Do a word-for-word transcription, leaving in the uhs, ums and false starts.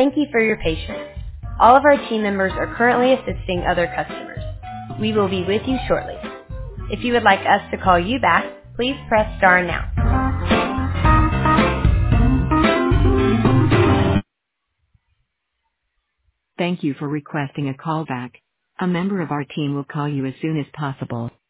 Thank you for your patience. All of our team members are currently assisting other customers. We will be with you shortly. If you would like us to call you back, please press star now. Thank you for requesting a callback. A member of our team will call you as soon as possible.